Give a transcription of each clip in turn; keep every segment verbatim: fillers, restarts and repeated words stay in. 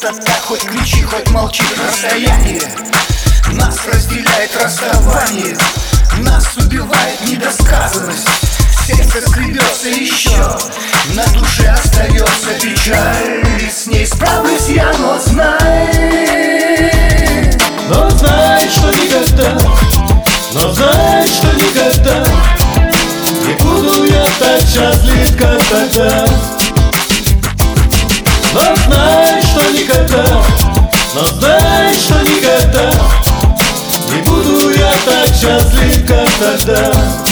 пустота, хоть кричи, хоть молчи. Расстояние нас разделяет, расставание нас убивает недосказанность. Сердце скребется еще, на душе остается печаль. И с ней справлюсь я, но знай, но знай, что никогда, но знай, что никогда не буду я так счастлив, как тогда. Но знай, что никогда, но знай, что никогда не буду я так счастлив, как тогда.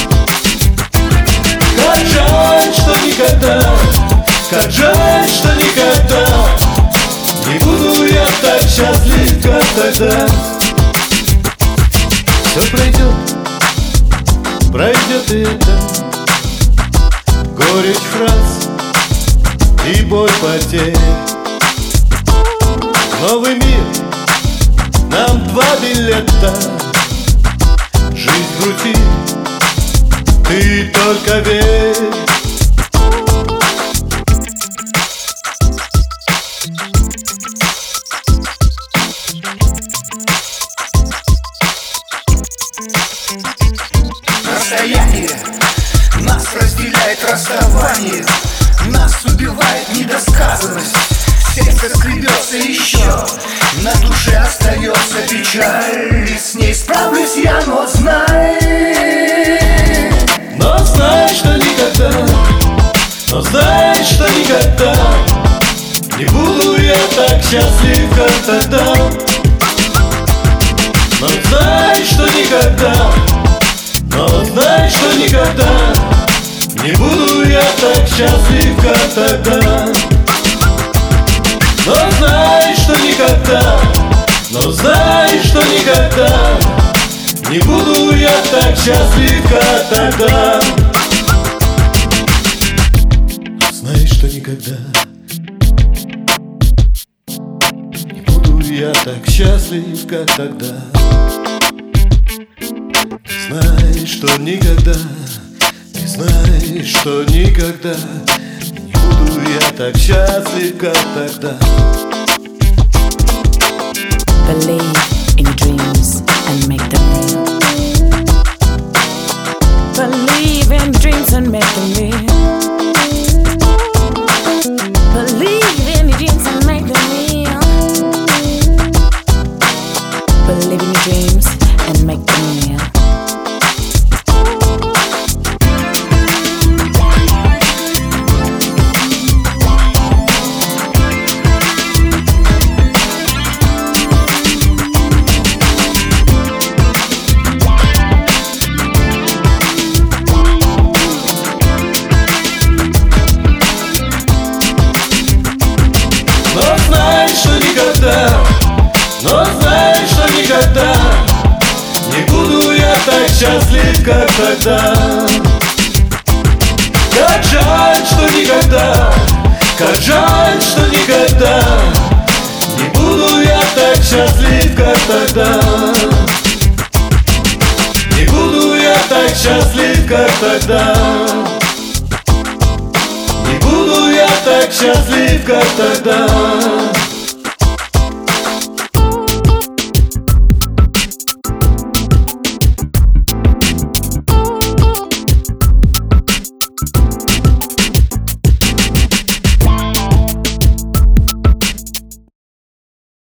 Как жаль, что никогда, как жаль, что никогда не буду я так счастлив, как тогда. Все пройдет, пройдет и это горечь фраз и боль потерь. Новый мир, нам два билета. Жизнь крутит, ты только верь. Расстояние нас разделяет, расставание нас убивает недосказанность. Сердце скребется еще, на душе остается печаль. И с ней справлюсь я, но знай, но знай, что никогда, но знай, что никогда не буду я так счастлив, как тогда. Но знай, что никогда, но знай, что никогда не буду я так счастлив, как тогда. Но знай, что никогда, но знай, что никогда не буду я так счастлив, как тогда. Знай, что никогда не буду я так счастлив, как тогда. Знай, что никогда, не знай, что никогда не буду я так счастлив, как тогда. Believe in your dreams and make them real. Believe in dreams and make them real. Believe in your dreams and make them real. Believe in your dreams and make them real. Но знай, что никогда не буду я так счастлив, как тогда. Как жаль, что никогда, как жаль, что никогда не буду я так счастлив, как тогда. Не буду я так счастлив, как тогда. Не буду я так счастлив, как тогда.